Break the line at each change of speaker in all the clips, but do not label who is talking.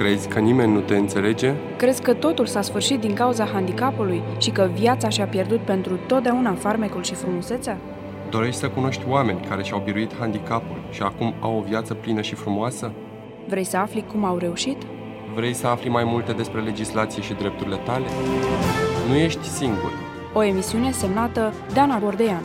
Crezi că nimeni nu te înțelege?
Crezi că totul s-a sfârșit din cauza handicapului și că viața și-a pierdut pentru totdeauna farmecul și frumusețea?
Dorești să cunoști oameni care și-au biruit handicapul și acum au o viață plină și frumoasă?
Vrei să afli cum au reușit?
Vrei să afli mai multe despre legislație și drepturile tale? Nu ești singur.
O emisiune semnată Dana Bordeanu.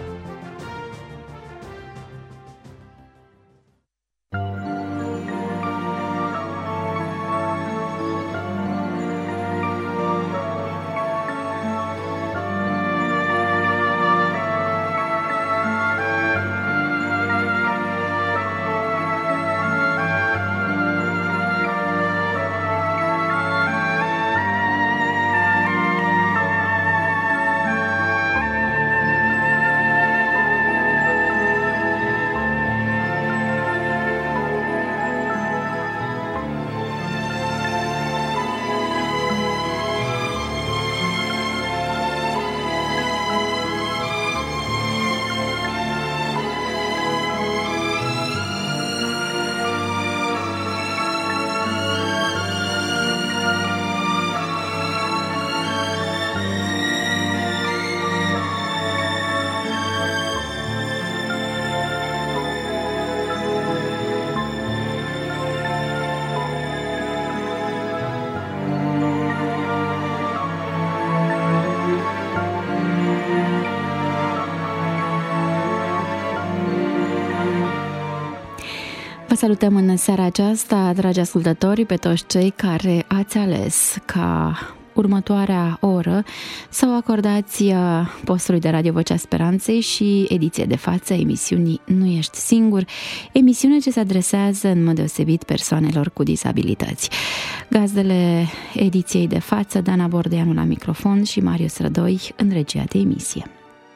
Vă salutăm în seara aceasta, dragi ascultători, pe toți cei care ați ales ca următoarea oră să o acordați postului de Radio Vocea Speranței și ediție de față emisiunii Nu ești singur, emisiune ce se adresează în mod deosebit persoanelor cu dizabilități. Gazdele ediției de față, Dana Bordeanu la microfon și Marius Rădoi în regia de emisie.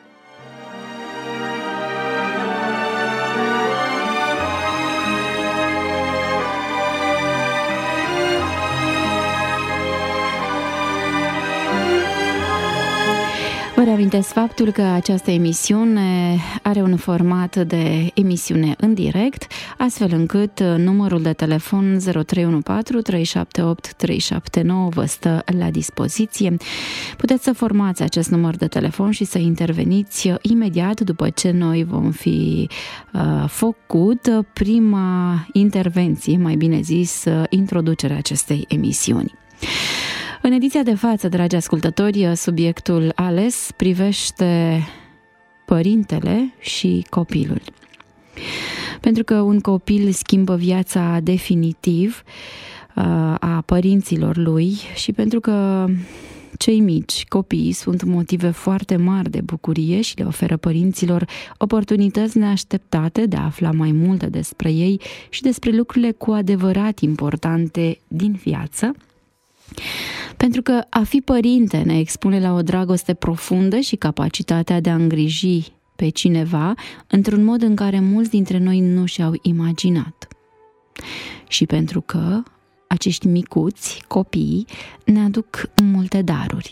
Vă reamintesc faptul că această emisiune are un format de emisiune în direct, astfel încât numărul de telefon 0314 378 379 vă stă la dispoziție. Puteți să formați acest număr de telefon și să interveniți imediat după ce noi vom fi făcut prima intervenție, mai bine zis, introducerea acestei emisiuni. În ediția de față, dragi ascultători, subiectul ales privește părintele și copilul. Pentru că un copil schimbă viața definitiv a părinților lui și pentru că cei mici, copiii, sunt motive foarte mari de bucurie și le oferă părinților oportunități neașteptate de a afla mai multe despre ei și despre lucrurile cu adevărat importante din viață. Pentru că a fi părinte ne expune la o dragoste profundă și capacitatea de a îngriji pe cineva într-un mod în care mulți dintre noi nu și-au imaginat. Și pentru că acești micuți, copiii, ne aduc multe daruri.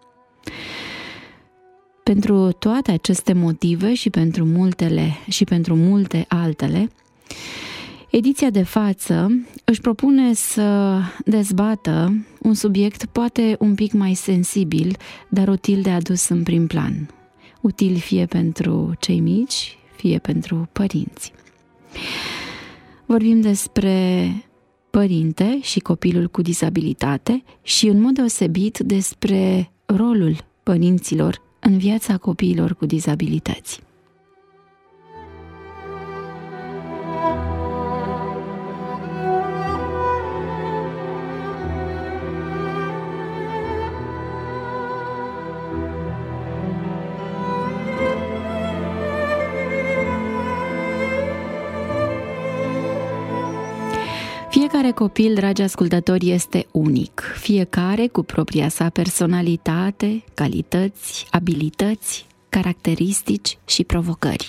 Pentru toate aceste motive și pentru multe altele, ediția de față își propune să dezbată un subiect poate un pic mai sensibil, dar util de adus în prim plan. Util fie pentru cei mici, fie pentru părinți. Vorbim despre părinte și copilul cu dizabilitate și în mod deosebit despre rolul părinților în viața copiilor cu dizabilități. Fiecare copil, dragi ascultători, este unic, fiecare cu propria sa personalitate, calități, abilități, caracteristici și provocări.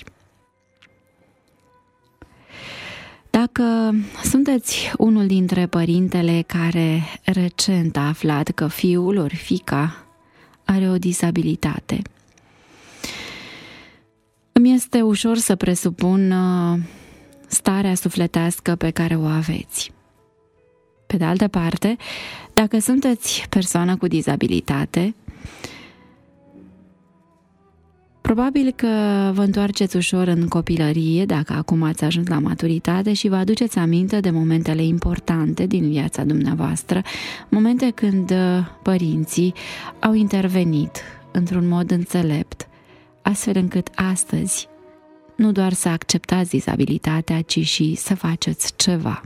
Dacă sunteți unul dintre părintele care recent a aflat că fiul ori fiica are o dizabilitate, îmi este ușor să presupun starea sufletească pe care o aveți. Pe de altă parte, dacă sunteți persoană cu dizabilitate, probabil că vă întoarceți ușor în copilărie, dacă acum ați ajuns la maturitate, și vă aduceți aminte de momentele importante din viața dumneavoastră, momente când părinții au intervenit într-un mod înțelept, astfel încât astăzi nu doar să acceptați dizabilitatea, ci și să faceți ceva.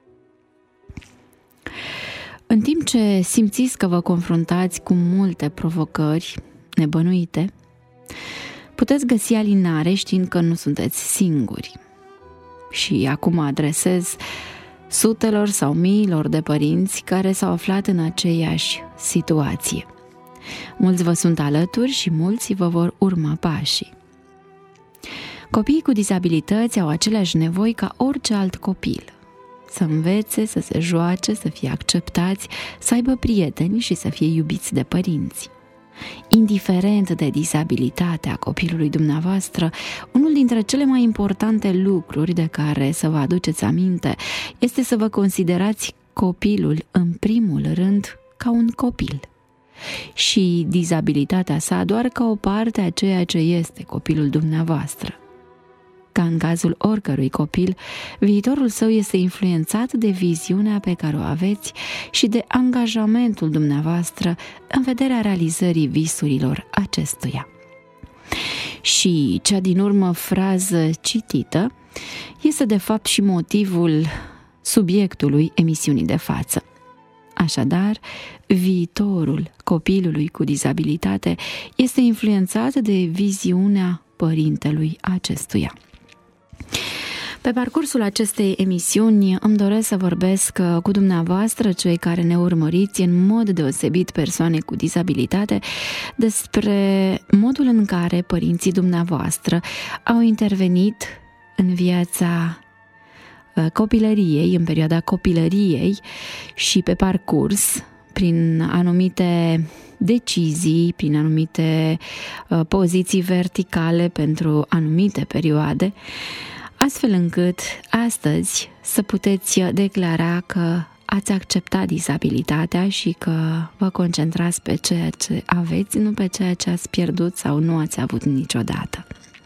În timp ce simțiți că vă confruntați cu multe provocări nebănuite, puteți găsi alinare știind că nu sunteți singuri. Și acum adresez sutelor sau miilor de părinți care s-au aflat în aceeași situație. Mulți vă sunt alături și mulți vă vor urma pașii. Copiii cu dizabilități au aceleași nevoi ca orice alt copil. Să învețe, să se joace, să fie acceptați, să aibă prieteni și să fie iubiți de părinți. Indiferent de dizabilitatea copilului dumneavoastră, unul dintre cele mai importante lucruri de care să vă aduceți aminte este să vă considerați copilul în primul rând ca un copil și dizabilitatea sa doar ca o parte a ceea ce este copilul dumneavoastră. Ca în cazul oricărui copil, viitorul său este influențat de viziunea pe care o aveți și de angajamentul dumneavoastră în vederea realizării visurilor acestuia. Și cea din urmă frază citită este de fapt și motivul subiectului emisiunii de față. Așadar, viitorul copilului cu dizabilitate este influențat de viziunea părintelui acestuia. Pe parcursul acestei emisiuni îmi doresc să vorbesc cu dumneavoastră, cei care ne urmăriți în mod deosebit persoane cu dizabilitate, despre modul în care părinții dumneavoastră au intervenit în viața copilăriei, în perioada copilăriei și pe parcurs, prin anumite decizii, prin anumite poziții verticale pentru anumite perioade, astfel încât astăzi să puteți declara că ați acceptat dizabilitatea și că vă concentrați pe ceea ce aveți, nu pe ceea ce ați pierdut sau nu ați avut niciodată.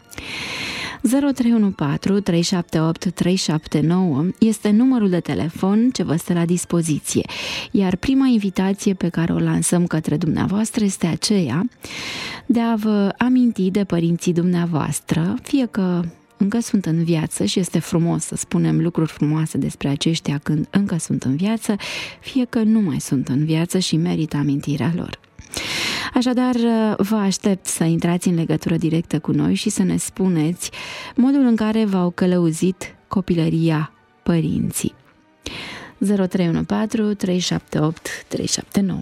0314 378 379 este numărul de telefon ce vă stă la dispoziție, iar prima invitație pe care o lansăm către dumneavoastră este aceea de a vă aminti de părinții dumneavoastră, fie că încă sunt în viață și este frumos să spunem lucruri frumoase despre aceștia când încă sunt în viață, fie că nu mai sunt în viață și merită amintirea lor. Așadar, vă aștept să intrați în legătură directă cu noi și să ne spuneți modul în care v-au călăuzit copilăria părinții. 0314 378 379.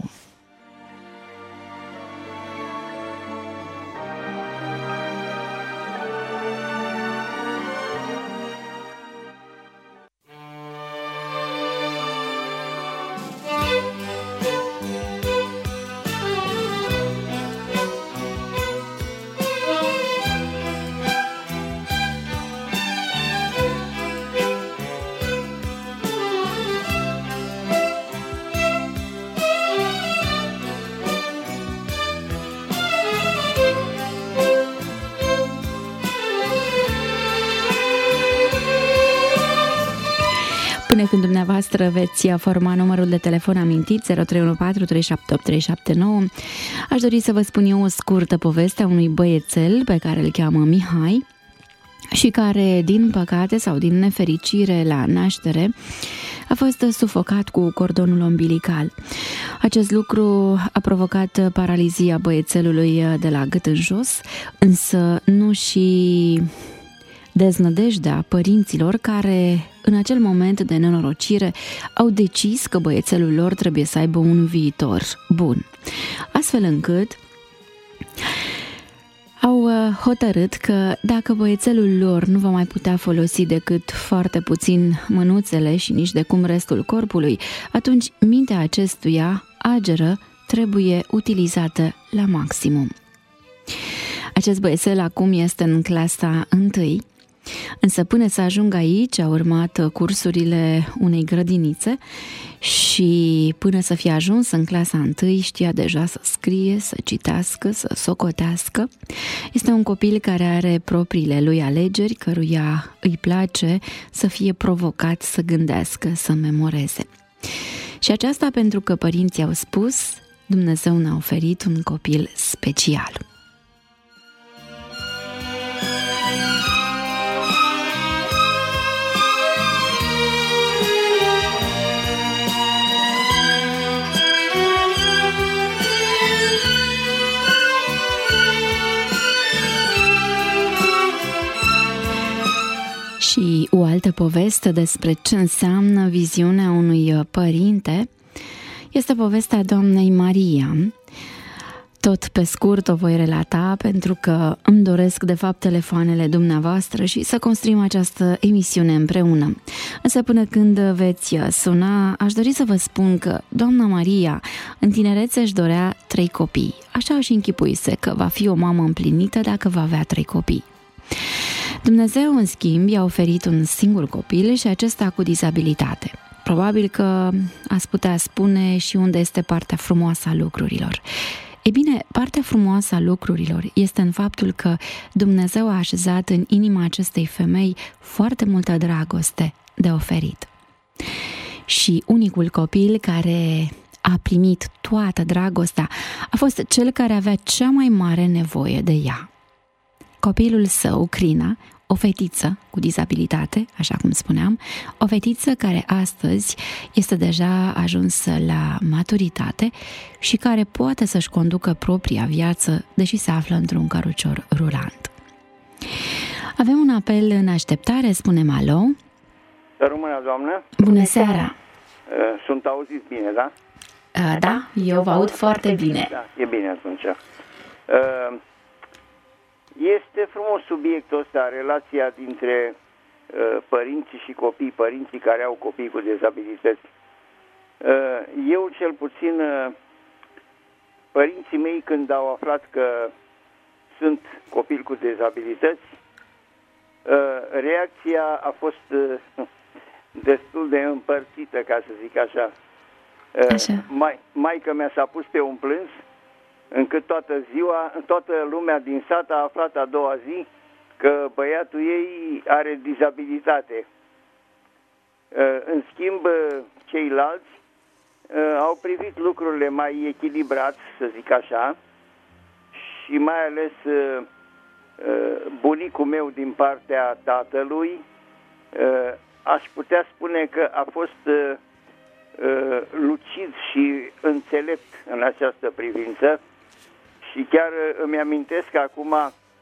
Până când dumneavoastră veți forma numărul de telefon amintit 0314 378 379, aș dori să vă spun eu o scurtă poveste a unui băiețel pe care îl cheamă Mihai și care, din păcate sau din nefericire la naștere, a fost sufocat cu cordonul umbilical. Acest lucru a provocat paralizia băiețelului de la gât în jos, însă nu și deznădejdea părinților care, în acel moment de nenorocire, au decis că băiețelul lor trebuie să aibă un viitor bun. Astfel încât au hotărât că dacă băiețelul lor nu va mai putea folosi decât foarte puțin mânuțele și nici de cum restul corpului, atunci mintea acestuia ageră trebuie utilizată la maximum. Acest băiețel acum este în clasa 1 Însă până să ajung aici a urmat cursurile unei grădinițe și până să fie ajuns în clasa 1 știa deja să scrie, să citească, să socotească. Este un copil care are propriile lui alegeri, căruia îi place să fie provocat să gândească, să memoreze. Și aceasta pentru că părinții au spus, Dumnezeu ne-a oferit un copil special. Și o altă poveste despre ce înseamnă viziunea unui părinte este povestea doamnei Maria. Tot pe scurt o voi relata pentru că îmi doresc de fapt telefoanele dumneavoastră și să construim această emisiune împreună. Însă până când veți suna, aș dori să vă spun că doamna Maria în tinerețe își dorea 3 copii. Așa își închipuise că va fi o mamă împlinită dacă va avea 3 copii. Dumnezeu, în schimb, i-a oferit un singur copil și acesta cu dizabilitate. Probabil că ați putea spune și unde este partea frumoasă a lucrurilor. Ei bine, partea frumoasă a lucrurilor este în faptul că Dumnezeu a așezat în inima acestei femei foarte multă dragoste de oferit. Și unicul copil care a primit toată dragostea a fost cel care avea cea mai mare nevoie de ea. Copilul său, Crina, o fetiță cu dizabilitate, așa cum spuneam, o fetiță care astăzi este deja ajunsă la maturitate și care poate să-și conducă propria viață, deși se află într-un cărucior rulant. Avem un apel în așteptare, spunem alo.
Să rămână, doamnă.
Bună seara!
Sunt auziți bine, da?
Da, eu vă aud foarte bine.
Da, e bine atunci. Este frumos subiectul ăsta, relația dintre părinții și copii, părinții care au copii cu dezabilități. Eu cel puțin, părinții mei când au aflat că sunt copil cu dezabilități, reacția a fost destul de împărțită, ca să zic așa. Maica mea s-a pus pe un plâns, încât toată lumea din sat a aflat a doua zi că băiatul ei are dizabilitate. În schimb, ceilalți au privit lucrurile mai echilibrat, să zic așa, și mai ales bunicul meu din partea tatălui, aș putea spune că a fost lucid și înțelept în această privință. Și chiar îmi amintesc acum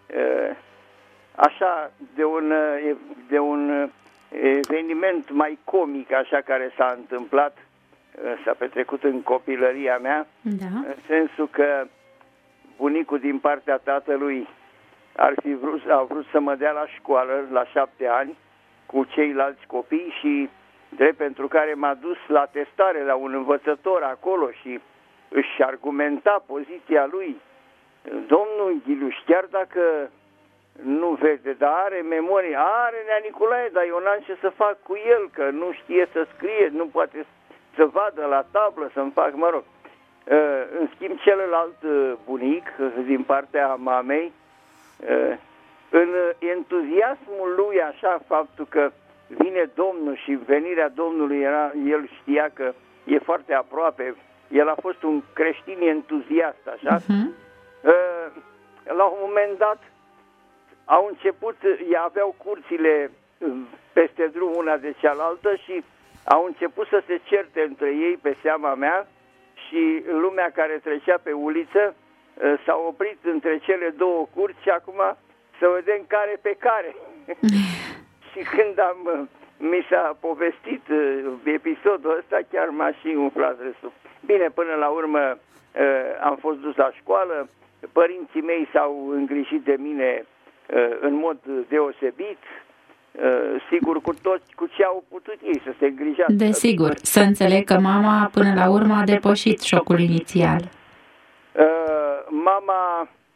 așa de un eveniment mai comic așa care s-a întâmplat, s-a petrecut în copilăria mea, da. În sensul că bunicul din partea tatălui a vrut să mă dea la școală la 7 ani cu ceilalți copii și drept pentru care m-a dus la testare la un învățător acolo și își argumenta poziția lui. Domnul Ghiluș, chiar dacă nu vede, dar are memorie, are Nea Nicolae, dar eu n-am ce să fac cu el, că nu știe să scrie, nu poate să vadă la tablă, să-mi fac, mă rog. În schimb, celălalt bunic, din partea mamei, în entuziasmul lui, așa, faptul că vine Domnul și venirea Domnului el știa că e foarte aproape, el a fost un creștin entuziast, așa. La un moment dat au început, aveau curțile peste drum una de cealaltă și au început să se certe între ei pe seama mea și lumea care trecea pe uliță s-a oprit între cele două curți și acum să vedem care pe care. Și când mi s-a povestit episodul ăsta, chiar m-a și umflat râsul. Bine, până la urmă am fost dus la școală, părinții mei s-au îngrijit de mine în mod deosebit, sigur cu ce au putut ei să se îngrijească.
Desigur, să înțeleg că mama până la urmă a depășit șocul inițial.
Mama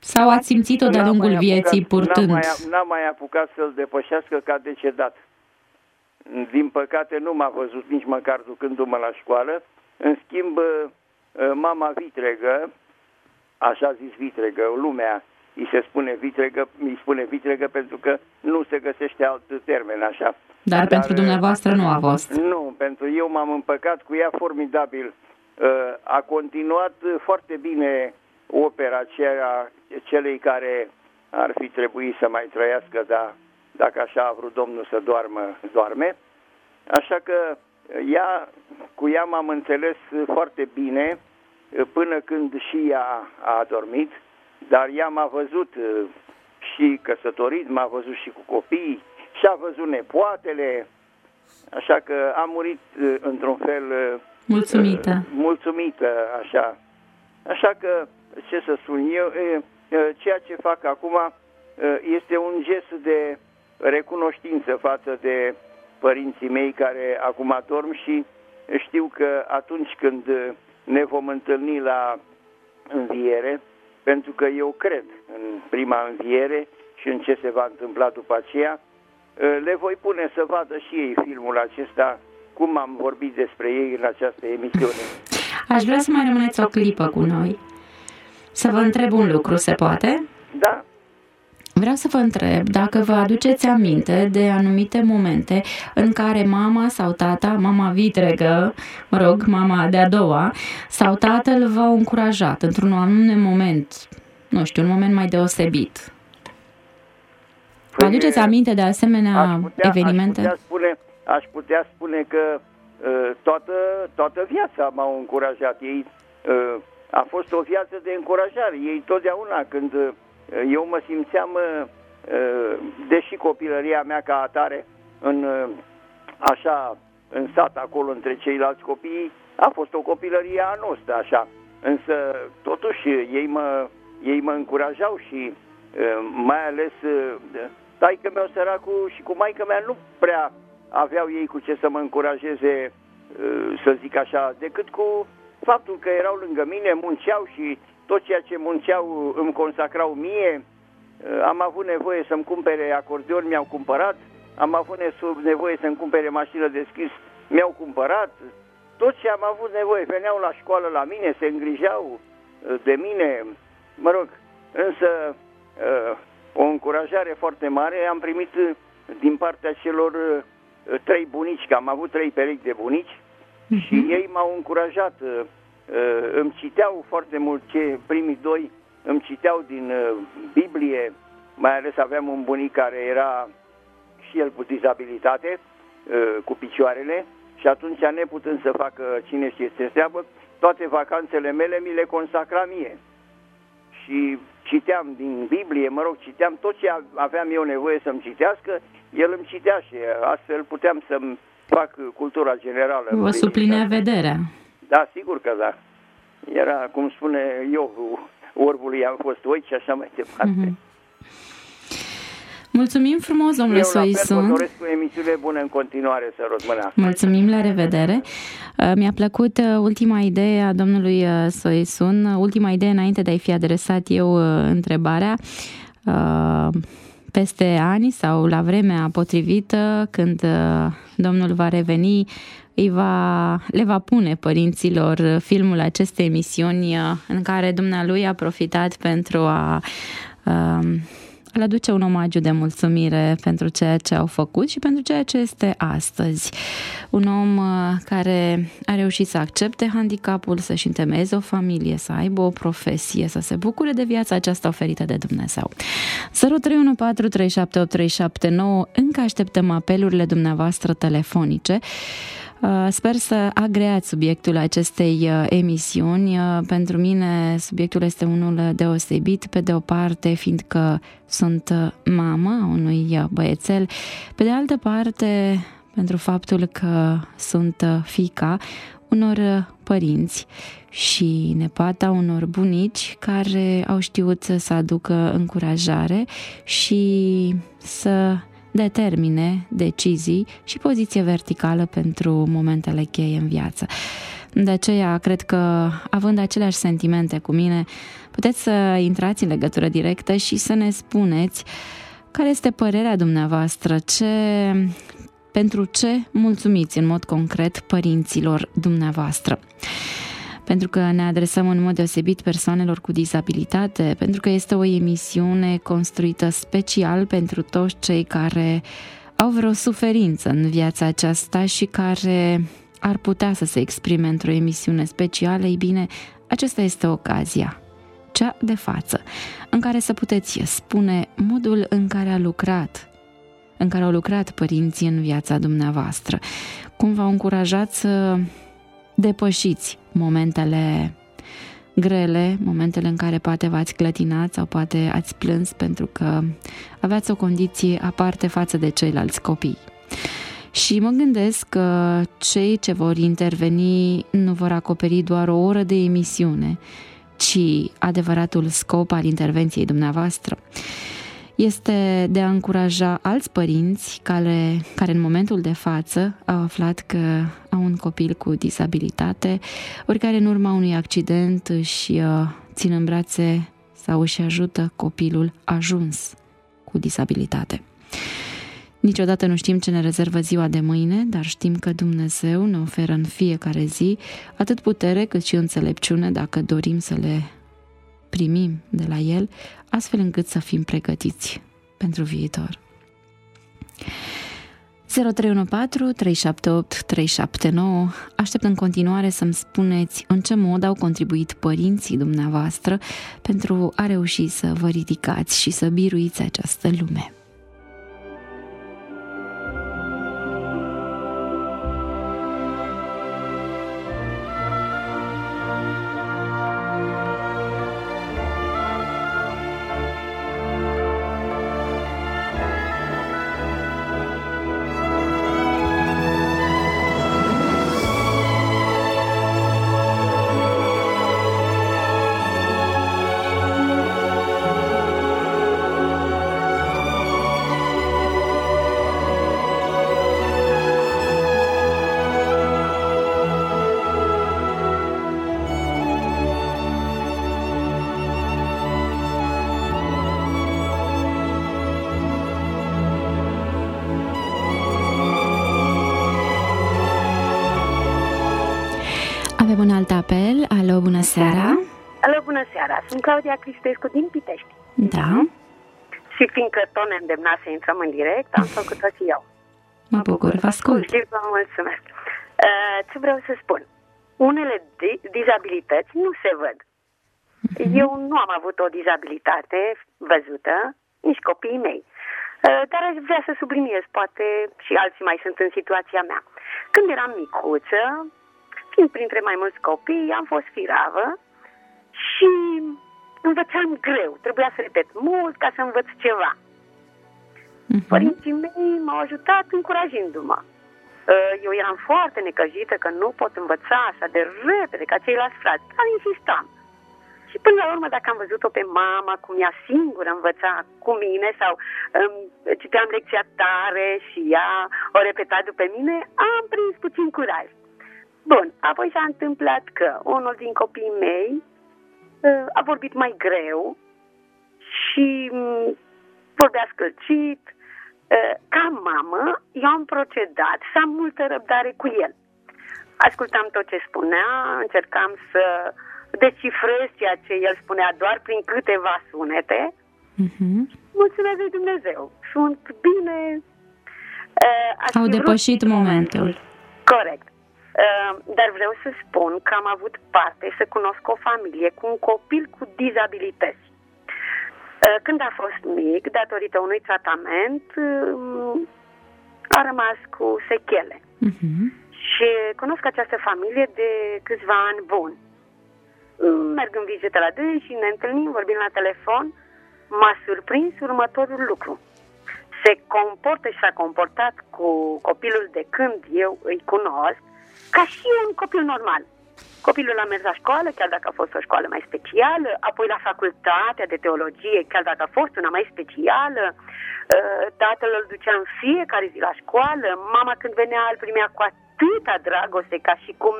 Sau ați simțit-o de-a lungul vieții purtând?
N-am mai apucat să-l depășească, că a decedat. Din păcate nu m-a văzut nici măcar ducându-mă la școală. În schimb, mama vitregă, așa zis vitregă, lumea îi spune vitregă pentru că nu se găsește alt termen așa.
Dar pentru dumneavoastră nu a fost.
Nu, pentru eu m-am împăcat cu ea formidabil. A continuat foarte bine opera celei care ar fi trebuit să mai trăiască, dar dacă așa a vrut Domnul să doarme. Așa că cu ea m-am înțeles foarte bine până când și ea a dormit, dar ea m-a văzut și căsătorit, m-a văzut și cu copii și a văzut nepoatele, așa că a murit într-un fel mulțumită, așa. Așa că, ce să spun eu, ceea ce fac acum este un gest de recunoștință față de părinții mei care acum dorm și știu că atunci când ne vom întâlni la înviere, pentru că eu cred în prima înviere și în ce se va întâmpla după aceea, le voi pune să vadă și ei filmul acesta, cum am vorbit despre ei în această emisiune.
Aș vrea să mai rămâneți o clipă cu noi. Să vă întreb un lucru, se poate?
Da.
Vreau să vă întreb dacă vă aduceți aminte de anumite momente în care mama sau tata, mama vitregă, mama de-a doua, sau tatăl v-au încurajat într-un anume moment, nu știu, un moment mai deosebit. Vă aduceți aminte de asemenea evenimente?
Aș putea spune că toată viața m-au încurajat. Ei, a fost o viață de încurajare. Ei totdeauna când eu mă simțeam, deși copilăria mea ca atare în sat acolo între ceilalți copii, a fost o copilărie a noastră așa. Însă totuși ei mă încurajau și mai ales taică-meu săracul și cu maică-mea nu prea aveau ei cu ce să mă încurajeze, să zic așa, decât cu faptul că erau lângă mine, munceau și tot ceea ce munceau îmi consacrau mie. Am avut nevoie să-mi cumpere acordeon, mi-au cumpărat. Am avut nevoie să-mi cumpere mașină de scris, mi-au cumpărat. Tot ce am avut nevoie, veneau la școală la mine, se îngrijeau de mine. Mă rog, însă o încurajare foarte mare am primit din partea celor 3 bunici, că am avut 3 perechi de bunici, și ei m-au încurajat. Îmi citeau foarte mult, primii 2 îmi citeau din Biblie, mai ales aveam un bunic care era și el cu dizabilitate, cu picioarele, și atunci, neputând să facă cine știe ce treabă, toate vacanțele mele mi le consacra mie. Și citeam din Biblie, citeam tot ce aveam eu nevoie să-mi citească, el îmi citea și astfel puteam să-mi fac cultura generală.
Vă suplinea vederea.
Da, sigur că da. Era, cum spune Iov, orbului am fost oit și așa mai departe.
Mulțumim frumos, domnule Soisun.
Vă doresc o emisiune bună în continuare, să rog mâna.
Mulțumim, la revedere. Mi-a plăcut ultima idee a domnului Soisun, ultima idee înainte de a-i fi adresat eu întrebarea. Peste ani sau la vremea potrivită, când domnul va reveni, le va pune părinților filmul acestei emisiuni în care dumnealui a profitat pentru a le aduce un omagiu de mulțumire pentru ceea ce au făcut și pentru ceea ce este astăzi. Un om care a reușit să accepte handicapul, să-și întemeieze o familie, să aibă o profesie, să se bucure de viața aceasta oferită de Dumnezeu. 0314378379, încă așteptăm apelurile dumneavoastră telefonice. Sper să agreați subiectul acestei emisiuni. Pentru mine subiectul este unul deosebit, pe de o parte fiindcă sunt mama unui băiețel, pe de altă parte pentru faptul că sunt fiica unor părinți și nepoata unor bunici care au știut să aducă încurajare și să determine decizii și poziție verticală pentru momentele cheie în viață. De aceea, cred că, având aceleași sentimente cu mine, puteți să intrați în legătură directă și să ne spuneți care este părerea dumneavoastră, pentru ce mulțumiți în mod concret părinților dumneavoastră. Pentru că ne adresăm în mod deosebit persoanelor cu dizabilitate, pentru că este o emisiune construită special pentru toți cei care au vreo suferință în viața aceasta și care ar putea să se exprime într-o emisiune specială. Ei bine, aceasta este ocazia, cea de față, în care să puteți spune modul în care au lucrat părinții în viața dumneavoastră, cum v-au încurajat să depășiți momentele grele, momentele în care poate v-ați clătinat sau poate ați plâns pentru că aveați o condiție aparte față de ceilalți copii. Și mă gândesc că cei ce vor interveni nu vor acoperi doar o oră de emisiune, ci adevăratul scop al intervenției dumneavoastră este de a încuraja alți părinți care în momentul de față au aflat că au un copil cu dizabilitate, ori care în urma unui accident își țin în brațe sau își ajută copilul ajuns cu dizabilitate. Niciodată nu știm ce ne rezervă ziua de mâine, dar știm că Dumnezeu ne oferă în fiecare zi atât putere cât și înțelepciune dacă dorim să le primim de la El, astfel încât să fim pregătiți pentru viitor. 0314 378 379. Aștept în continuare să-mi spuneți în ce mod au contribuit părinții dumneavoastră pentru a reuși să vă ridicați și să biruiți această lume. Avem un alt apel. Alo, bună seara.
Alo, bună seara. Sunt Claudia Cristescu din Pitești.
Da.
Și fiindcă tot ne îndemna să intrăm în direct, am făcut-o și eu.
Mă bucur, vă ascult.
Și vă mulțumesc. Ce vreau să spun? Unele dizabilități nu se văd. Eu nu am avut o dizabilitate văzută, nici copiii mei. Dar aș vrea să subliniez, poate și alții mai sunt în situația mea. Când eram micuță, fiind printre mai mulți copii, am fost firavă și învățam greu. Trebuia să repet mult ca să învăț ceva. Părinții mei m-au ajutat încurajându-mă. Eu eram foarte necăjită că nu pot învăța așa de repede ca ceilalți frați, dar insistam. Și până la urmă, dacă am văzut-o pe mama cum ea singură învăța cu mine sau citeam lecția tare și ea o repeta după mine, am prins puțin curaj. Bun, apoi s-a întâmplat că unul din copiii mei a vorbit mai greu și vorbea scălcit. Ca mamă, eu am procedat să am multă răbdare cu el. Ascultam tot ce spunea, încercam să decifrez ceea ce el spunea doar prin câteva sunete. Mulțumesc lui Dumnezeu, sunt bine.
Au depășit momentul.
Corect. Dar vreau să spun că am avut parte să cunosc o familie cu un copil cu dizabilități. Când a fost mic, datorită unui tratament, a rămas cu sechele. Și cunosc această familie de câțiva ani buni. Merg în vizită la dânsii, ne întâlnim, vorbim la telefon. M-a surprins următorul lucru. Se comportă și s-a comportat cu copilul de când eu îi cunosc ca și un copil normal. Copilul a mers la școală, chiar dacă a fost o școală mai specială, apoi la facultatea de teologie, chiar dacă a fost una mai specială. Tatăl îl ducea în fiecare zi la școală, mama când venea îl primea cu atâta dragoste, ca și cum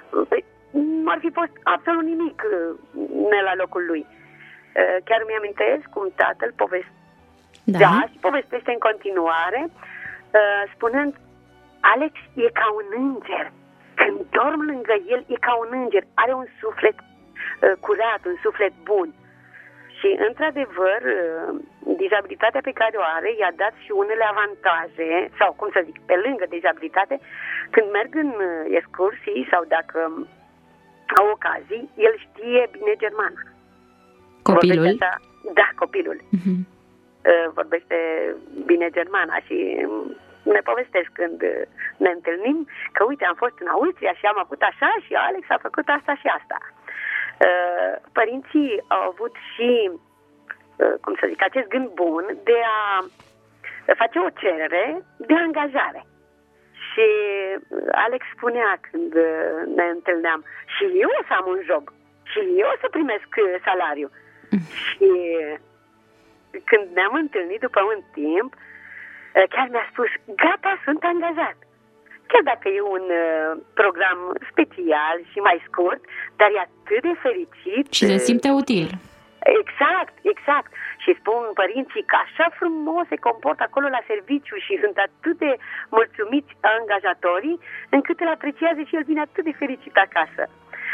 nu ar fi fost absolut nimic la locul lui. Chiar mi-amintesc cum tatăl și povestește în continuare, spunând: Alex e ca un înger. Când dorm lângă el, e ca un înger. Are un suflet curat, un suflet bun. Și, într-adevăr, dizabilitatea pe care o are i-a dat și unele avantaje, sau, cum să zic, pe lângă dizabilitate, când merg în excursii sau dacă au ocazii, el știe bine germana.
Copilul?
Da, copilul. Vorbește bine germana și ne povestesc când ne întâlnim că, uite, am fost în Austria și am făcut așa și Alex a făcut asta și asta. Părinții au avut și, cum să zic, acest gând bun de a face o cerere de angajare. Și Alex spunea când ne întâlneam: și eu o să am un job, și eu o să primesc salariu. Și când ne-am întâlnit după un timp, chiar mi-a spus: gata, sunt angajat. Chiar dacă e un program special și mai scurt, dar e atât de fericit.
Și se simte util.
Exact. Și spun părinții că așa frumos se comportă acolo la serviciu și sunt atât de mulțumiți angajatorii, încât îl apreciază și el vine atât de fericit acasă.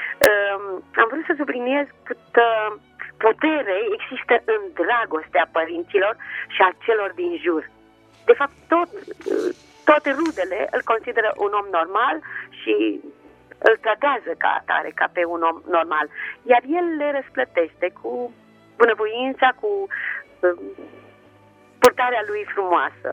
Am vrut să subliniez câtă putere există în dragostea părinților și a celor din jur. De fapt, toate rudele îl consideră un om normal și îl tratează ca atare, ca pe un om normal. Iar el le răsplătește cu bunăvoința, cu purtarea lui frumoasă.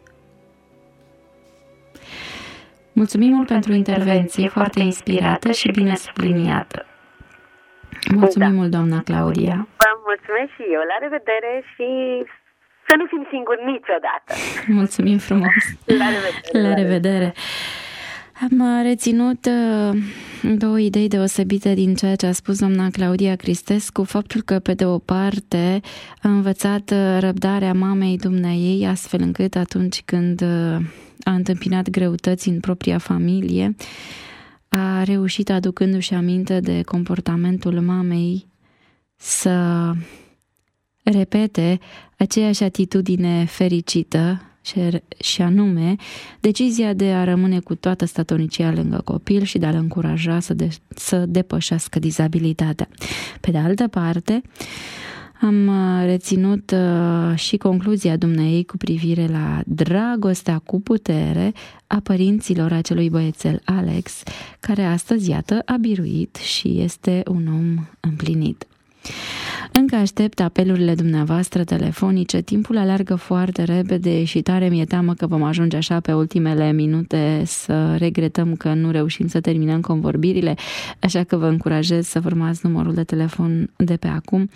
Mulțumim mult pentru intervenție foarte inspirată și bine subliniată. Mulțumim mult, doamna Claudia.
Vă mulțumesc și eu. La revedere și să nu fim singuri niciodată.
Mulțumim frumos. La revedere. Am reținut două idei deosebite din ceea ce a spus doamna Claudia Cristescu, faptul că, pe de o parte, a învățat răbdarea mamei dumneaei, astfel încât atunci când a întâmpinat greutăți în propria familie, a reușit, aducându-și aminte de comportamentul mamei, să repete aceeași atitudine fericită, și anume decizia de a rămâne cu toată statornicia lângă copil și de a-l încuraja să depășească dizabilitatea. Pe de altă parte, am reținut și concluzia dumneei cu privire la dragostea cu putere a părinților acelui băiețel Alex, care astăzi, iată, a biruit și este un om împlinit. Încă aștept apelurile dumneavoastră telefonice, timpul alergă foarte repede și tare mi-e teamă că vom ajunge așa pe ultimele minute să regretăm că nu reușim să terminăm convorbirile, așa că vă încurajez să urmați numărul de telefon de pe acum,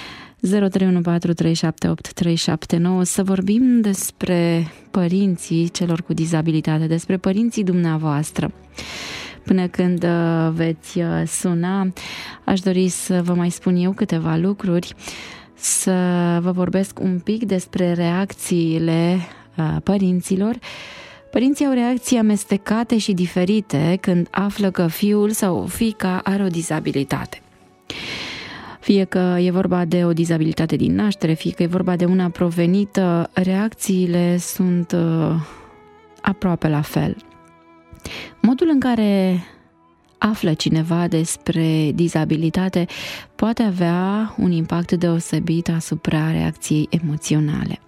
0314378379, să vorbim despre părinții celor cu dizabilitate, despre părinții dumneavoastră. Până când veți suna, aș dori să vă mai spun eu câteva lucruri, să vă vorbesc un pic despre reacțiile părinților. Părinții au reacții amestecate și diferite când află că fiul sau fiica are o dizabilitate. Fie că e vorba de o dizabilitate din naștere, fie că e vorba de una provenită, reacțiile sunt aproape la fel. Modul în care află cineva despre dizabilitate poate avea un impact deosebit asupra reacției emoționale.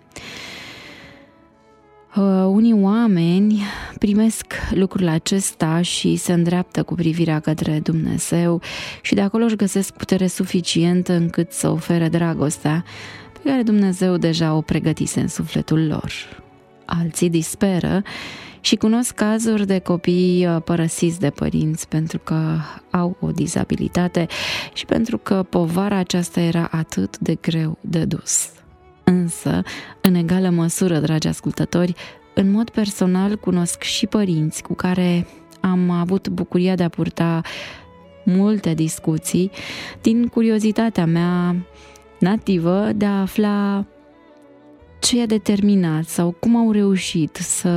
Unii oameni primesc lucrul acesta și se îndreaptă cu privirea către Dumnezeu și de acolo își găsesc putere suficientă încât să ofere dragostea pe care Dumnezeu deja o pregătise în sufletul lor. Alții disperă și cunosc cazuri de copii părăsiți de părinți pentru că au o dizabilitate și pentru că povara aceasta era atât de greu de dus. Însă, în egală măsură, dragi ascultători, în mod personal cunosc și părinți cu care am avut bucuria de a purta multe discuții din curiozitatea mea nativă de a afla ce i-a determinat sau cum au reușit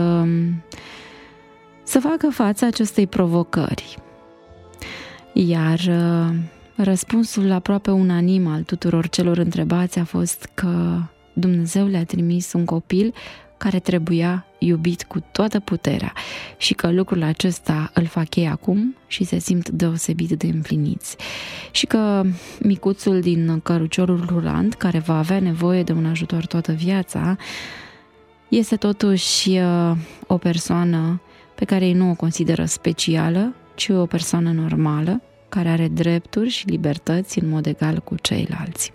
să facă față acestei provocări. Iar răspunsul aproape unanim al tuturor celor întrebați a fost că Dumnezeu le-a trimis un copil care trebuia iubit cu toată puterea și că lucrul acesta îl fac ei acum și se simt deosebit de împliniți. Și că micuțul din căruciorul rulant, care va avea nevoie de un ajutor toată viața, este totuși o persoană pe care ei nu o consideră specială, ci o persoană normală, care are drepturi și libertăți în mod egal cu ceilalți.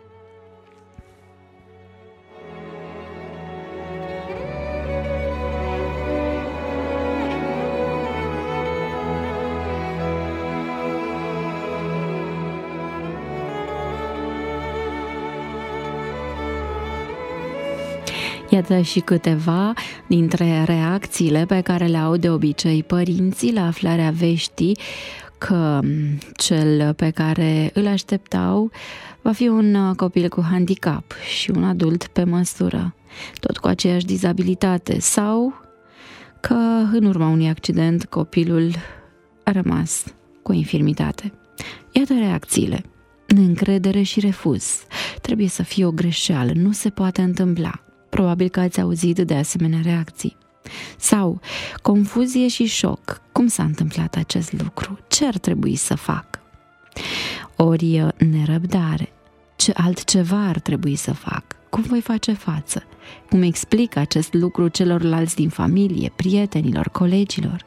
Iată și câteva dintre reacțiile pe care le au de obicei părinții la aflarea veștii că cel pe care îl așteptau va fi un copil cu handicap și un adult pe măsură, tot cu aceeași dizabilitate, sau că în urma unui accident copilul a rămas cu infirmitate. Iată reacțiile: neîncredere și refuz. Trebuie să fie o greșeală, nu se poate întâmpla. Probabil că ați auzit de asemenea reacții. Sau confuzie și șoc. Cum s-a întâmplat acest lucru? Ce ar trebui să fac? Ori nerăbdare. Ce altceva ar trebui să fac? Cum voi face față? Cum explic acest lucru celorlalți din familie, prietenilor, colegilor?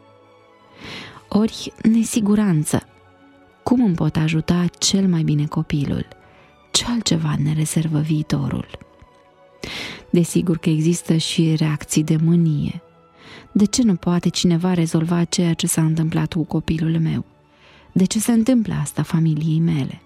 Ori nesiguranță. Cum îmi pot ajuta cel mai bine copilul? Ce altceva ne rezervă viitorul? Desigur că există și reacții de mânie. De ce nu poate cineva rezolva ceea ce s-a întâmplat cu copilul meu? De ce se întâmplă asta familiei mele?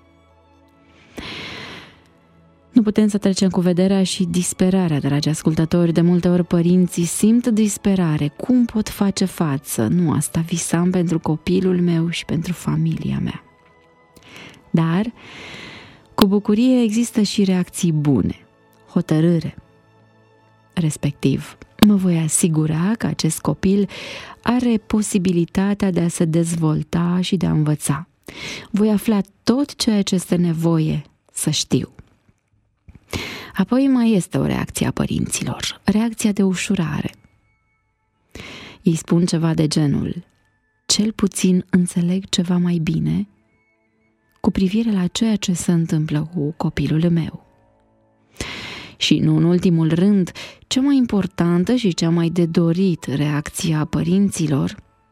Nu putem să trecem cu vederea și disperarea, dragi ascultători. De multe ori părinții simt disperare. Cum pot face față? Nu, asta visam pentru copilul meu și pentru familia mea. Dar, cu bucurie, există și reacții bune. Hotărâre. Respectiv, mă voi asigura că acest copil are posibilitatea de a se dezvolta și de a învăța. Voi afla tot ceea ce este nevoie să știu. Apoi mai este o reacție a părinților, reacția de ușurare. Ei spun ceva de genul: cel puțin înțeleg ceva mai bine cu privire la ceea ce se întâmplă cu copilul meu. Și nu în ultimul rând, cea mai importantă și cea mai de dorit reacție a părinților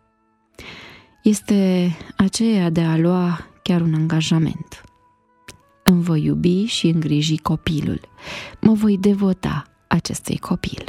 este aceea de a lua chiar un angajament. Îmi voi iubi și îngriji copilul. Mă voi devota acestui copil.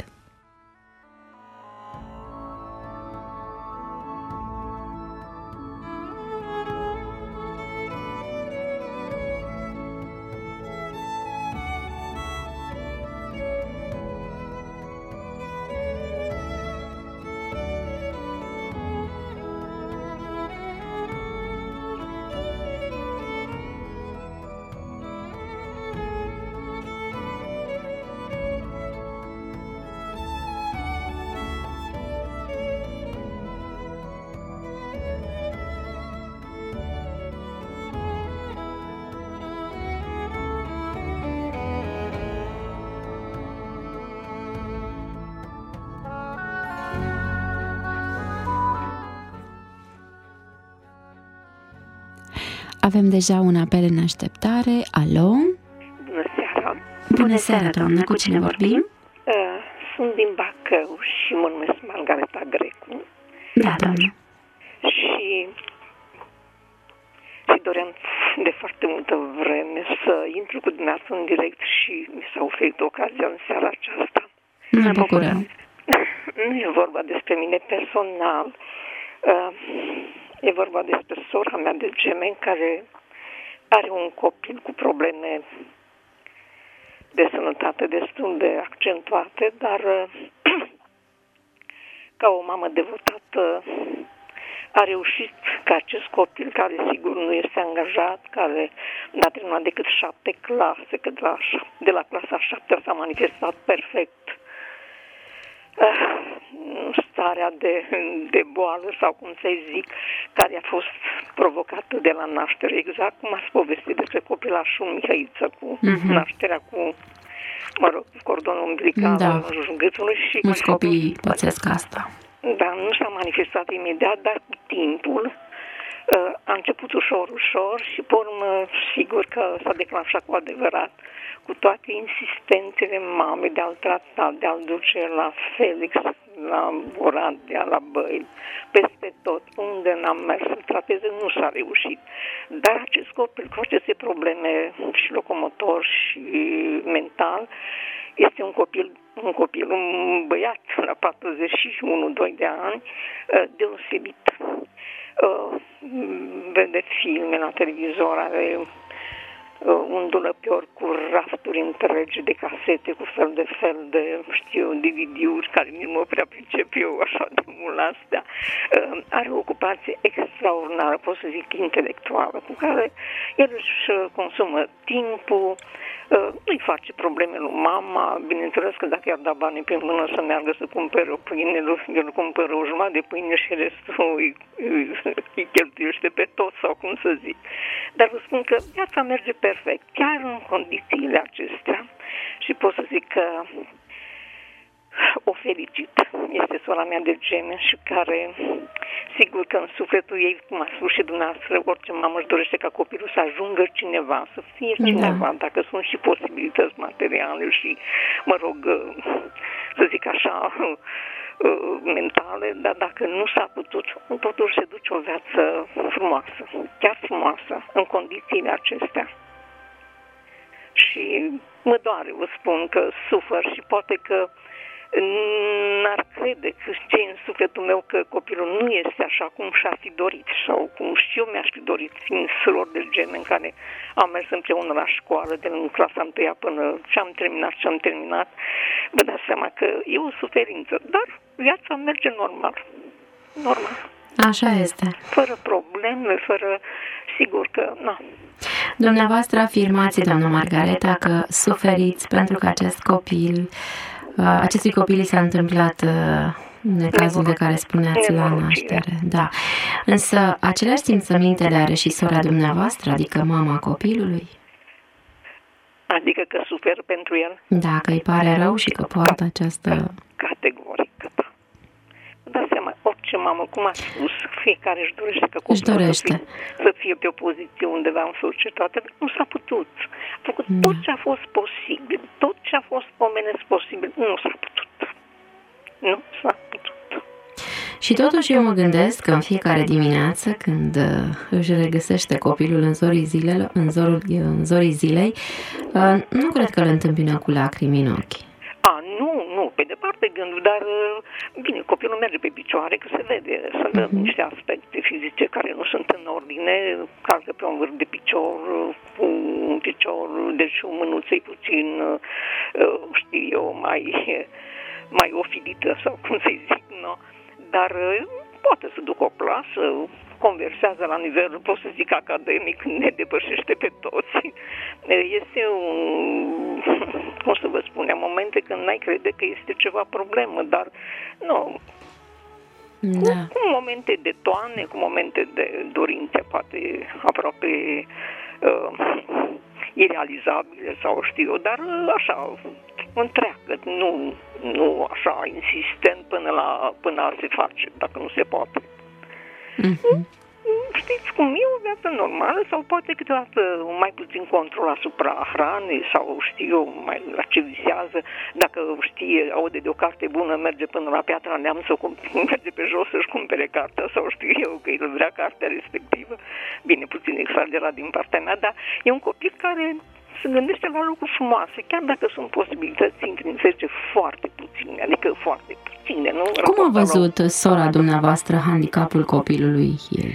Avem deja un apel în așteptare. Alo?
Bună seara!
Bună seara, doamnă! Cu cine vorbim?
Sunt din Bacău și mă numesc Margareta Grecu.
Da, doamnă.
Și doream de foarte multă vreme să intru cu dumneavoastră în direct și mi s-a oferit ocazia în seara aceasta.
Ne bucurăm.
Nu e vorba despre mine personal. E vorba despre sora mea de gemeni care are un copil cu probleme de sănătate destul de accentuate, dar ca o mamă devotată a reușit ca acest copil, care sigur nu este angajat, care n-a terminat decât 7 clase, că de la clasa 7 s-a manifestat perfect starea de boală sau cum să-i zic, care a fost provocată de la naștere, exact cum ați povestit despre copilașul Mihăiță cu nașterea cu, cordonul umbilical în gâtul și
mulți copii pățesc asta.
Da, nu s-a manifestat imediat, dar cu timpul a început ușor și pe urmă sigur că s-a declanșat cu adevărat, cu toate insistențele mamei de a-l trata, de a-l duce la Felix, la Oradea, la Băi, peste tot, unde n-am mers să trateze, nu s-a reușit. Dar acest copil cu aceste probleme și locomotor și mental, este un băiat la 41-2 de ani, deosebit. Vede filme la televizor, are un dulăpior cu rafturi întregi de casete, cu fel de DVD-uri, care nu mă prea pricep eu așa de mult astea. Are o ocupație extraordinară, pot să zic intelectuală, cu care el își consumă timpul, nu-i face probleme lui mama, bineînțeles că dacă i-ar da banii pe mână să meargă să cumpere o pâine, el cumpără o jumătate de pâine și restul îi cheltuiește pe tot, sau cum să zic. Dar vă spun că viața merge perfect, chiar în condițiile acestea, și pot să zic că o felicit. Este sora mea de gene și care, sigur că în sufletul ei, cum a spus și dumneavoastră, orice mamă își dorește ca copilul să ajungă cineva, să fie cineva, dacă sunt și posibilități materiale și, să zic așa, mentale, dar dacă nu s-a putut, totuși se duce o viață frumoasă, chiar frumoasă, în condițiile acestea. Și mă doare, vă spun că sufăr și poate că n-ar crede că ce în sufletul meu că copilul nu este așa cum și-a fi dorit sau cum și eu mi-aș fi dorit, fiind surori de gen în care am mers împreună la școală de în clasa 1 până ce am terminat, vă dați seama că e o suferință, dar viața merge normal.
Așa este.
Fără probleme, sigur că,
Dumneavoastră afirmați, doamnă Margareta, că suferiți pentru că acestui copil s-a întâmplat în cazul de care spuneați la naștere. Da. Însă aceleași simțăminte le are și sora dumneavoastră, adică mama copilului?
Adică că suferă pentru el?
Da, că îi pare rău și că poartă această...
Categoric, da. Dați seama, orice mamă, cum a spus, fiecare își dorește ca copilul să fie pe o poziție undeva în societate, nu s-a putut. A făcut tot ce a fost posibil, tot ce a fost omenesc posibil, nu s-a putut.
Și totuși eu mă gândesc că în fiecare dimineață, când își regăsește copilul în zorii zilei, nu cred că îl întâmpină cu lacrimi în ochi.
Nu, pe departe gândul, dar bine, copilul merge pe picioare, că se vede, sunt niște aspecte fizice care nu sunt în ordine, calcă pe un vârf de picior, cu un picior, deci o mânuță-i puțin, mai ofilită sau cum să-i zic, dar poate să ducă o clasă, conversează la nivel, pot să zic, academic, ne depășește pe toți. Este cum să vă spun, momente când n-ai crede că este ceva problemă, dar nu. Da. Cu momente de toane, cu momente de dorințe, poate aproape irealizabile sau știu eu, dar așa, întreagă, nu așa insistent până a se face, dacă nu se poate. Știți cum e o viață normală sau poate câteodată mai puțin control asupra hranei sau știu eu mai la ce visează, dacă știe, aude de o carte bună, merge până la Piatra Neamț sau merge pe jos să-și cumpere cartea sau știu eu că el vrea cartea respectivă, bine, puțin exagerat din partea mea, dar e un copil care se gândește la lucruri frumoase, chiar dacă sunt posibilități intrinsece foarte puține, adică foarte puține, nu?
Cum a văzut sora dumneavoastră handicapul copilului ei?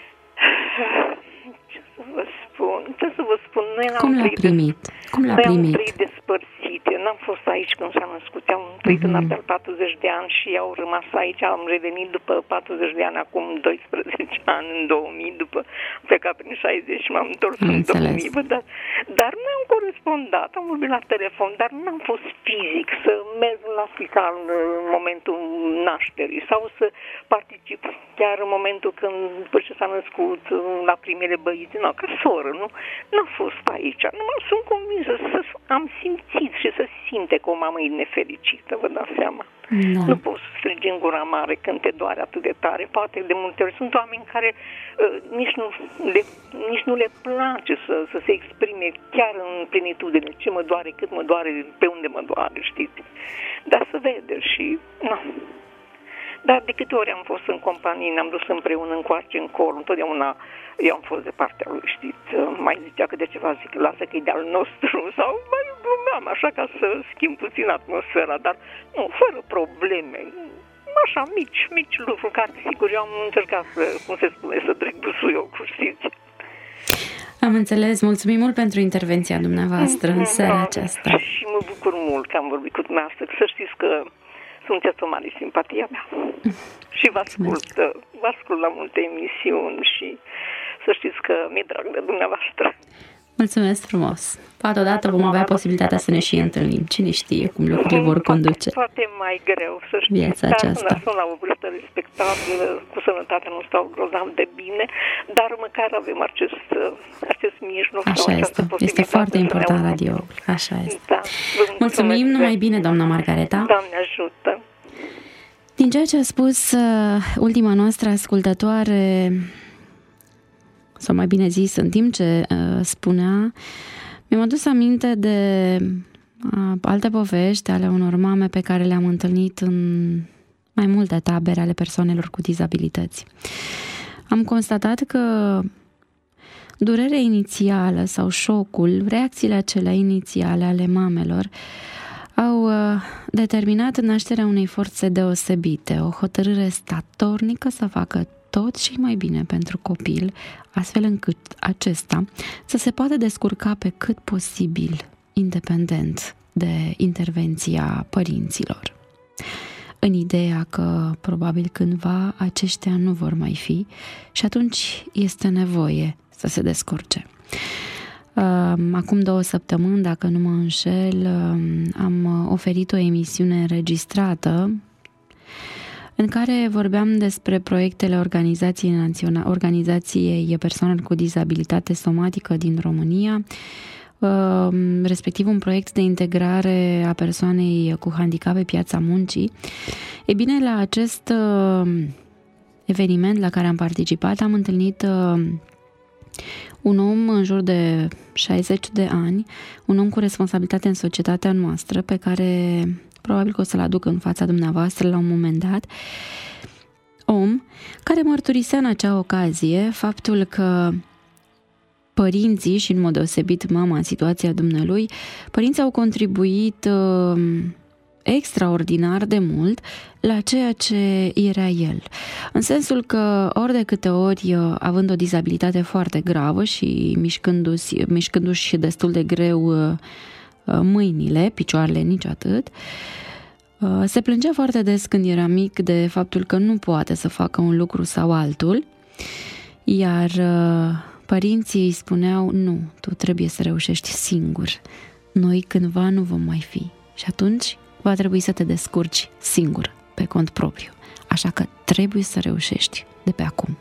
Ce să vă spun? Noi
Cum l-a primit?
Noi am trăit despărțite, n-am fost aici când s-a născut. Am trăit în Ardeal 40 de ani și au rămas aici. Am revenit după 40 de ani, acum 12 ani, în 2000, după plecat prin 60 și m-am întors în 2000. Dar n-am corespondat, am vorbit la telefon, dar n-am fost fizic să merg la spital în momentul nașterii sau să particip chiar în momentul când, după ce s-a născut, la primele băiți, ca soră, nu? N-a fost aici. Numai sunt convinsă am simțit și să simte că o mamă e nefericită, vă dați seama. Da. Nu poți strigi în gura mare când te doare atât de tare. Poate de multe ori sunt oameni care nici nu le place să se exprime chiar în plenitudine ce mă doare, cât mă doare, pe unde mă doare, știți. Dar se vede și... Nu. Dar de câte ori am fost în companie, ne-am dus împreună încoace, încolo, întotdeauna eu am fost de partea lui, știți, mai zicea că de ceva zic, lasă că e de-al nostru, sau mai glumeam așa ca să schimb puțin atmosfera, dar nu, fără probleme, așa, mici lucruri, care sigur eu am încercat să, cum se spune, să trec busuiocul, știți.
Am înțeles, mulțumim mult pentru intervenția dumneavoastră în seara aceasta.
Și mă bucur mult că am vorbit cu dumneavoastră, să știți că sunteți o mare simpatia mea. Și vă ascult la multe emisiuni și să știți că mi-e drag de dumneavoastră.
Mulțumesc frumos! Poate odată vom avea posibilitatea să ne și întâlnim. Cine știe cum lucrurile vor conduce.
Poate mai greu, să știți.
Viața aceasta.
Sunt la o vârstă respectabilă, cu sănătatea nu stau grozav de bine, dar măcar avem acest mijloc.
Așa este. Este foarte important radio. Așa este. Da. Mulțumim, numai bine, doamna Margareta.
Doamne ajută!
Din ceea ce a spus ultima noastră ascultătoare, sau mai bine zis, în timp ce spunea, mi-am adus aminte de alte povești ale unor mame pe care le-am întâlnit în mai multe tabere ale persoanelor cu dizabilități. Am constatat că durerea inițială sau șocul, reacțiile acelea inițiale ale mamelor au determinat nașterea unei forțe deosebite, o hotărâre statornică să facă tot și mai bine pentru copil, astfel încât acesta să se poată descurca pe cât posibil, independent de intervenția părinților. În ideea că probabil cândva aceștia nu vor mai fi și atunci este nevoie să se descurce. Acum 2 săptămâni, dacă nu mă înșel, am oferit o emisiune înregistrată în care vorbeam despre proiectele Organizației Persoanelor cu Dizabilitate Somatică din România, respectiv un proiect de integrare a persoanei cu handicap pe piața muncii. E bine, la acest eveniment la care am participat am întâlnit un om în jur de 60 de ani, un om cu responsabilitate în societatea noastră, pe care probabil că o să-l aduc în fața dumneavoastră la un moment dat, om care mărturisea în acea ocazie faptul că părinții, și în mod deosebit mama în situația dumnealui, părinții au contribuit extraordinar de mult la ceea ce era el. În sensul că ori de câte ori, având o dizabilitate foarte gravă și mișcându-și destul de greu mâinile, picioarele nici atât, se plângea foarte des când era mic de faptul că nu poate să facă un lucru sau altul, iar părinții îi spuneau: nu, tu trebuie să reușești singur, noi cândva nu vom mai fi și atunci va trebui să te descurci singur, pe cont propriu, așa că trebuie să reușești de pe acum.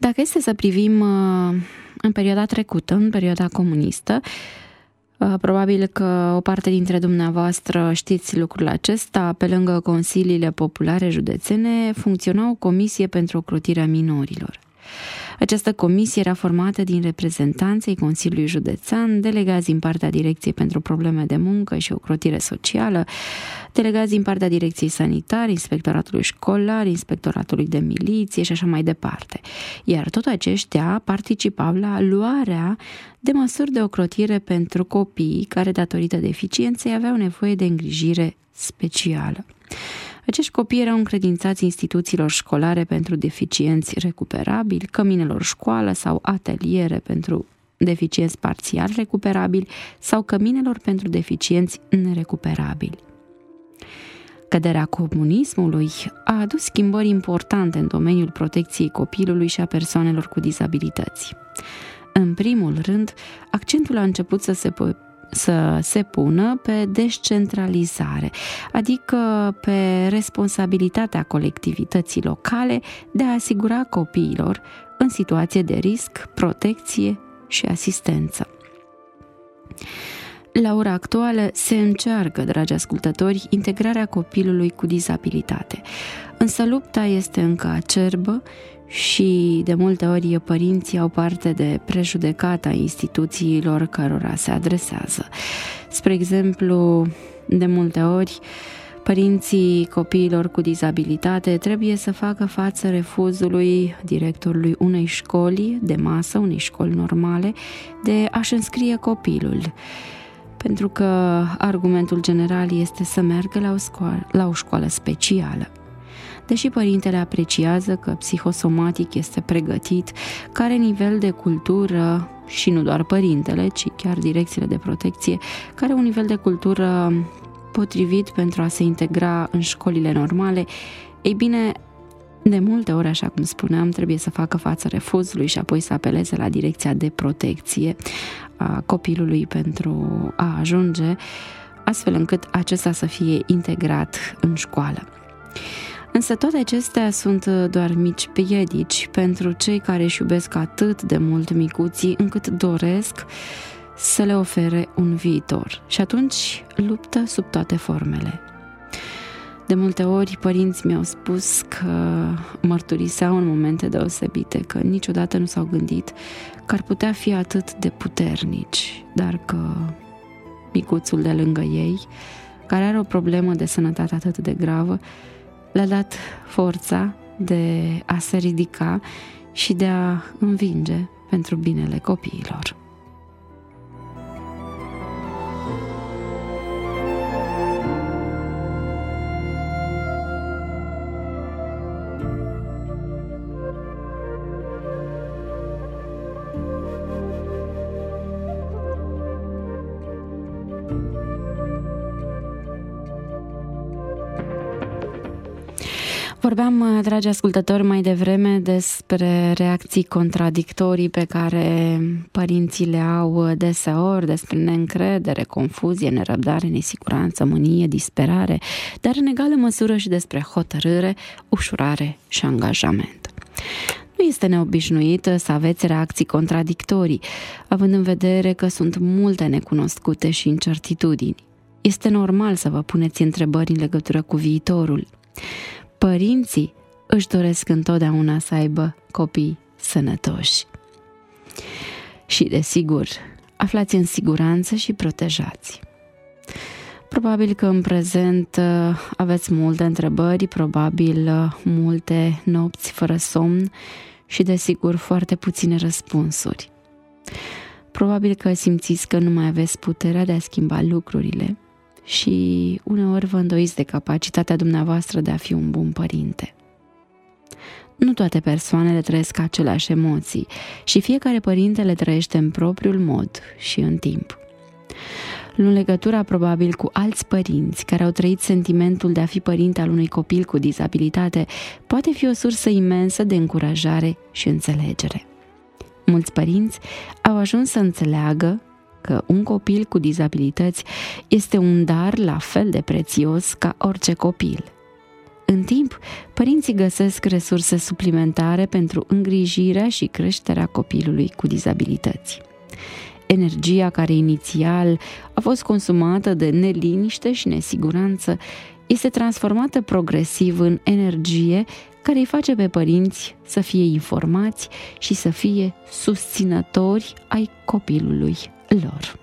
Dacă este să privim în perioada trecută, în perioada comunistă, probabil că o parte dintre dumneavoastră știți lucrul acesta. Pe lângă consiliile populare județene funcționa o comisie pentru ocrotirea minorilor. Această comisie era formată din reprezentanții Consiliului Județean, delegați din partea Direcției pentru Probleme de Muncă și Ocrotire Socială, delegați din partea Direcției Sanitare, Inspectoratului Școlar, Inspectoratului de Miliție și așa mai departe. Iar tot aceștia participau la luarea de măsuri de ocrotire pentru copii care, datorită deficienței, aveau nevoie de îngrijire specială. Acești copii erau încredințați instituțiilor școlare pentru deficienți recuperabili, căminelor școală sau ateliere pentru deficienți parțial recuperabili sau căminelor pentru deficienți nerecuperabili. Căderea comunismului a adus schimbări importante în domeniul protecției copilului și a persoanelor cu dizabilități. În primul rând, accentul a început să se pună pe descentralizare, adică pe responsabilitatea colectivității locale de a asigura copiilor în situație de risc, protecție și asistență. La ora actuală se încearcă, dragi ascultători, integrarea copilului cu dizabilitate. Însă lupta este încă acerbă și de multe ori părinții au parte de prejudecata instituțiilor cărora se adresează. Spre exemplu, de multe ori, părinții copiilor cu dizabilitate trebuie să facă față refuzului directorului unei școli de masă, unei școli normale, de a-și înscrie copilul. Pentru că argumentul general este să meargă la o școală specială. Deși părintele apreciază că psihosomatic este pregătit, că are nivel de cultură, și nu doar părintele, ci chiar direcțiile de protecție, care are un nivel de cultură potrivit pentru a se integra în școlile normale, ei bine, de multe ori, așa cum spuneam, trebuie să facă față refuzului și apoi să apeleze la direcția de protecție a copilului pentru a ajunge, astfel încât acesta să fie integrat în școală. Însă toate acestea sunt doar mici piedici pentru cei care își iubesc atât de mult micuții încât doresc să le ofere un viitor. Și atunci luptă sub toate formele. De multe ori părinți mi-au spus că mărturiseau în momente deosebite că niciodată nu s-au gândit că ar putea fi atât de puternici, dar că micuțul de lângă ei, care are o problemă de sănătate atât de gravă, le-a dat forța de a se ridica și de a învinge pentru binele copiilor. Vorbeam, dragi ascultători, mai devreme despre reacții contradictorii pe care părinții le au deseori, despre neîncredere, confuzie, nerăbdare, nesiguranță, mânie, disperare, dar în egală măsură și despre hotărâre, ușurare și angajament. Nu este neobișnuit să aveți reacții contradictorii, având în vedere că sunt multe necunoscute și incertitudini. Este normal să vă puneți întrebări în legătură cu viitorul. Părinții își doresc întotdeauna să aibă copii sănătoși. Și, desigur, aflați în siguranță și protejați. Probabil că în prezent aveți multe întrebări, probabil multe nopți fără somn și, desigur, foarte puține răspunsuri. Probabil că simțiți că nu mai aveți puterea de a schimba lucrurile și uneori vă îndoiți de capacitatea dumneavoastră de a fi un bun părinte. Nu toate persoanele trăiesc aceleași emoții și fiecare părinte le trăiește în propriul mod și în timp. În legătura probabil cu alți părinți care au trăit sentimentul de a fi părinte al unui copil cu dizabilitate poate fi o sursă imensă de încurajare și înțelegere. Mulți părinți au ajuns să înțeleagă că un copil cu dizabilități este un dar la fel de prețios ca orice copil. În timp, părinții găsesc resurse suplimentare pentru îngrijirea și creșterea copilului cu dizabilități. Energia care inițial a fost consumată de neliniște și nesiguranță este transformată progresiv în energie care îi face pe părinți să fie informați și să fie susținători ai copilului lor.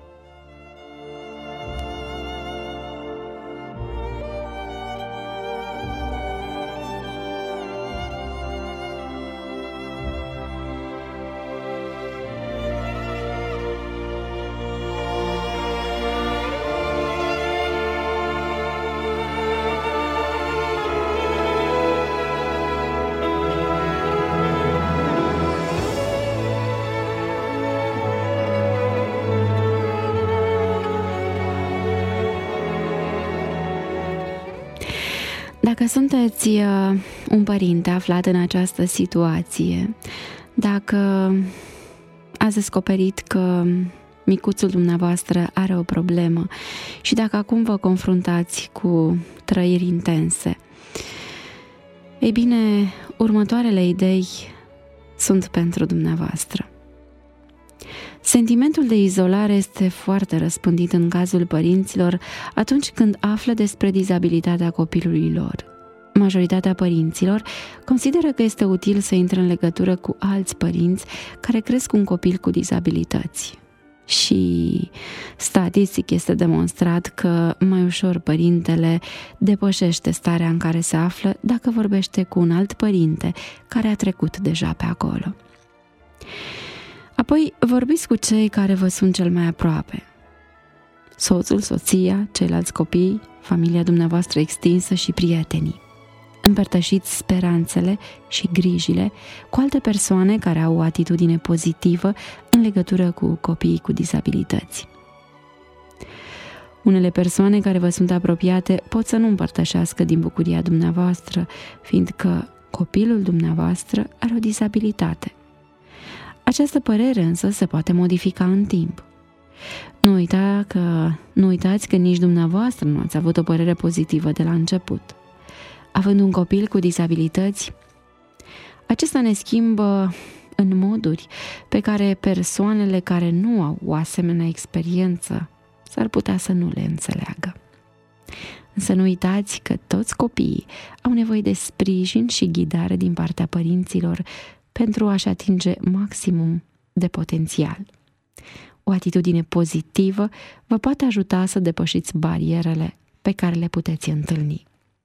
Dacă sunteți un părinte aflat în această situație, dacă ați descoperit că micuțul dumneavoastră are o problemă și dacă acum vă confruntați cu trăiri intense, ei bine, următoarele idei sunt pentru dumneavoastră. Sentimentul de izolare este foarte răspândit în cazul părinților atunci când află despre dizabilitatea copilului lor. Majoritatea părinților consideră că este util să intre în legătură cu alți părinți care cresc un copil cu dizabilități. Și statistic este demonstrat că mai ușor părintele depășește starea în care se află dacă vorbește cu un alt părinte care a trecut deja pe acolo. Apoi vorbiți cu cei care vă sunt cel mai aproape. Soțul, soția, ceilalți copii, familia dumneavoastră extinsă și prietenii. Împărtășiți speranțele și grijile cu alte persoane care au o atitudine pozitivă în legătură cu copiii cu dizabilități. Unele persoane care vă sunt apropiate pot să nu împărtășească din bucuria dumneavoastră, fiindcă copilul dumneavoastră are o dizabilitate. Această părere însă se poate modifica în timp. Nu uitați că nici dumneavoastră nu ați avut o părere pozitivă de la început. Având un copil cu dizabilități, acesta ne schimbă în moduri pe care persoanele care nu au o asemenea experiență s-ar putea să nu le înțeleagă. Însă nu uitați că toți copiii au nevoie de sprijin și ghidare din partea părinților pentru a-și atinge maximum de potențial. O atitudine pozitivă vă poate ajuta să depășiți barierele pe care le puteți întâlni.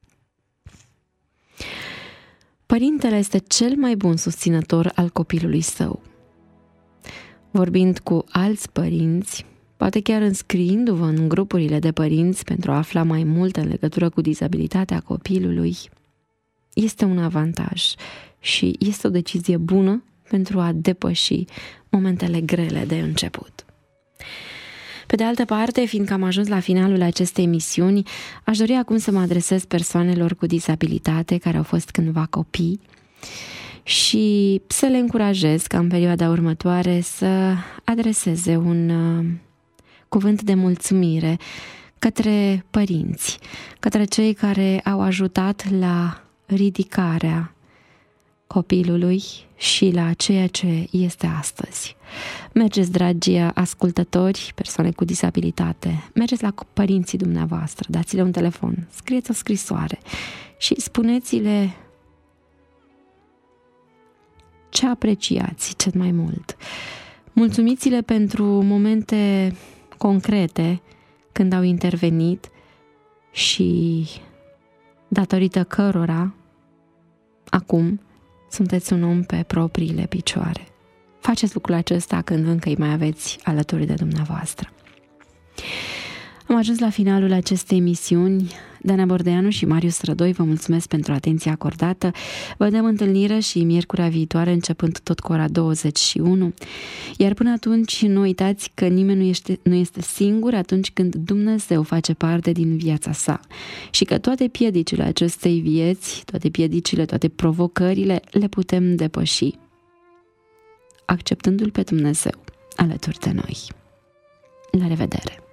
Părintele este cel mai bun susținător al copilului său. Vorbind cu alți părinți, poate chiar înscriindu-vă în grupurile de părinți pentru a afla mai mult în legătură cu dizabilitatea copilului, este un avantaj și este o decizie bună pentru a depăși momentele grele de început. Pe de altă parte, fiindcă am ajuns la finalul acestei emisiuni, aș dori acum să mă adresez persoanelor cu dizabilitate care au fost cândva copii și să le încurajez ca în perioada următoare să adreseze un cuvânt de mulțumire către părinți, către cei care au ajutat la ridicarea copilului și la ceea ce este astăzi. Mergeți, dragi ascultători, persoane cu dizabilitate, mergeți la părinții dumneavoastră, dați-le un telefon, scrieți o scrisoare și spuneți-le ce apreciați cel mai mult. Mulțumiți-le pentru momente concrete când au intervenit și datorită cărora acum sunteți un om pe propriile picioare. Faceți lucrul acesta când încă îi mai aveți alături de dumneavoastră. Am ajuns la finalul acestei emisiuni. Dana Bordeanu și Marius Rădoi vă mulțumesc pentru atenția acordată. Vă dăm întâlnire și miercurea viitoare, începând tot cu ora 21. Iar până atunci, nu uitați că nimeni nu este singur atunci când Dumnezeu face parte din viața sa și că toate piedicile acestei vieți, toate piedicile, toate provocările le putem depăși, acceptându-L pe Dumnezeu alături de noi. La revedere!